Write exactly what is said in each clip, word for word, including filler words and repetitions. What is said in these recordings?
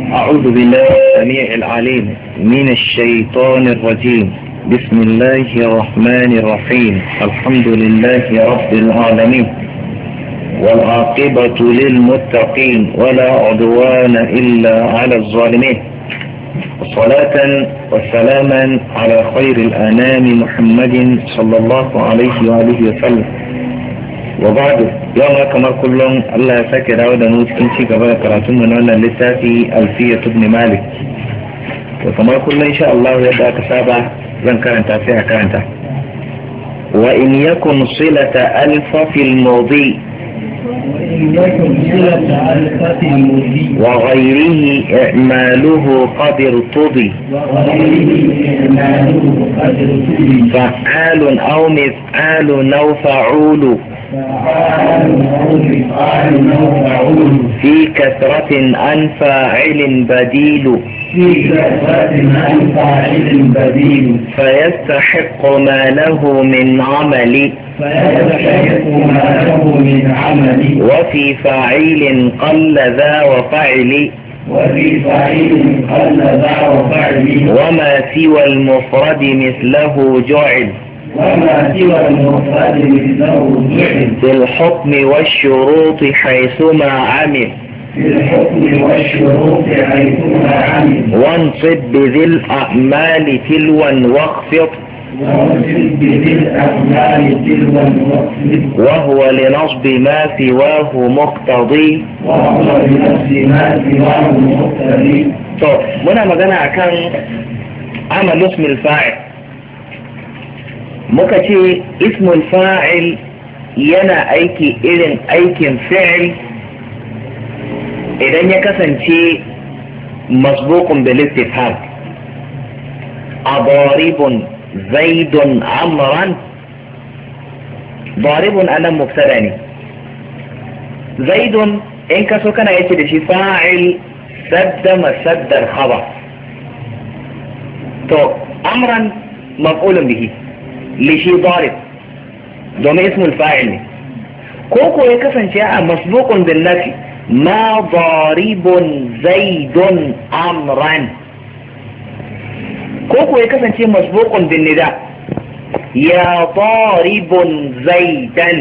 أعوذ بالله السميع العليم من الشيطان الرجيم. بسم الله الرحمن الرحيم. الحمد لله رب العالمين، والعاقبة للمتقين، ولا عدوان إلا على الظالمين. صلاة وسلاما على خير الأنام محمد صلى الله عليه وآله وسلم. وبعد يوم كما كلهم الله ساكي داود نوت كنشي قبل كراتون من وانا لساتي ألفية ابن مالك. وكما كل إن شاء الله يبدأ كسابة زن كرنتا فيها كرنتا. وإن يكن صلة ألف في الماضي وغيره إعماله قد ارتضي فعال أو مفعال أو فعول في كثرة عن فاعل بديل فيستحق ما له من عمل وفي فاعل قل ذا وفعل وفي فاعل قل ذا وفعل وما سوى المفرد مثله جعل وما سوى المفرد مثله جعل في الحكم والشروط حيثما عمل في الحكم والشروط حيثما عمل وانصب بذي الأعمال تلوا واخفض وانصب بذي الأعمال تلوا واخفض وهو لنصب ما سواه مقتضي وهو لنصب ما سواه مقتضي. طب muna magana akan amal ismul fa'il. muka ce ismul fa'il yana aiki irin aikin fi'il idan ya kasance masbuqun bil istifham. adaribun zaidun amran. daribun anan mubtada ne. zaidun in ka so kana yace da shi fa'il sadda masaddar khabar. to amran maf'ulun bihi lishi darib domin ismul fa'il ne. ko ko ya kasance a masbuqun bin nafi ma daribun zaidun amran. ko ko ya kasance masbuqun bin nida ya daribun zaidan.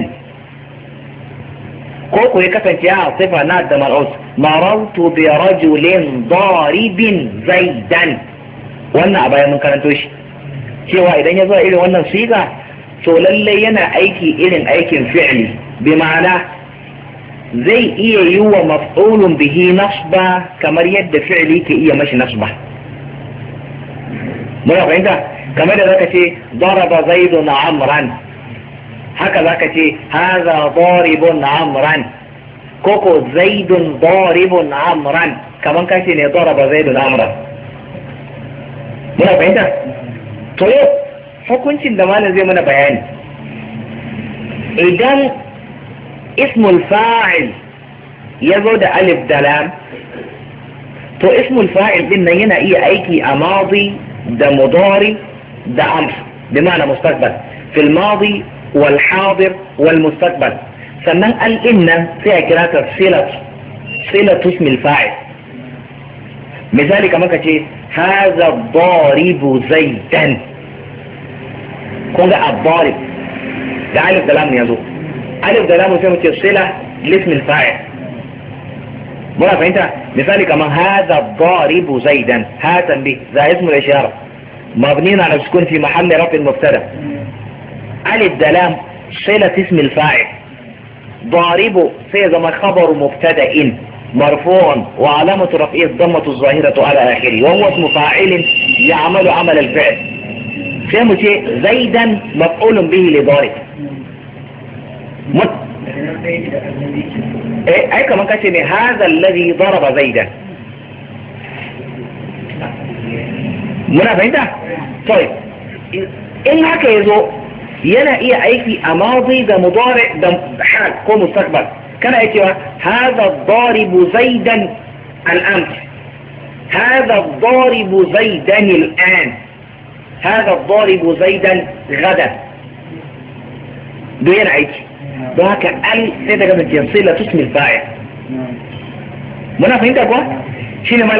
ko ko ya kasance a sifa na da mar'us marartu bi rajulin daribin zaidan. wannan a bayan mun karanto shi cewa idan ya zo irin wannan siga to lalle yana aiki irin aikin fi'li, bi ma'ana zai iya yi wa maf'ulun bihi nasba kamar yadda fi'li ke iya mashi nasba. muna fahimta kamar da zaka ce daraba zaidun amran, haka zaka ce hadha daribun amran, koko zaidun daribun amran kamar kace ne daraba zaidun amran. muna fahimta to yau hukuncin da malam zai mana bayani idan ismul fa'il ya zo da alif da lam, to ismul fa'il din nan yana iya aiki a madi da mudari da amr bi ma'ana mustaqbal fil madi wal hadir wal mustaqbal. sannan al inna sai a kira ta silat silat ismul fa'il. misali kamar ka ce hadha daribu zaidan. kun ga abbarib da alif da lam ya zo alif da lam sai mu ce sila lismil fa'il. muna fahimta misali kamar hadha daribu zaidan hatan bi za ismul ishara mabniun ala sukun fi mahalli raf'in mubtada. alif da lam sila ismil fa'il. daribu sai zama khabaru mubtada'in مرفوع وعلامة رفعه الضمة الظاهرة على آخره وهو اسم فاعل يعمل عمل الفعل. فهموا شيء زيدا مفعول به لضارب. مت... ايه ايه كمان كاتب هذا الذي ضرب زيدا. منا فهمت؟ طيب ان هكا يزو ينا ايه ايكي اماضي ده مضارع ده حال كو مستقبل. كان ايكي هذا الضارب زيدا الامس، هذا الضارب زيدا الان، هذا الضارب زيدا غدا. دوين عيكي دوهاك ال سيدا قبل تنصيل لا تسمي الفاعل. منا فهمت اكوا؟ شيني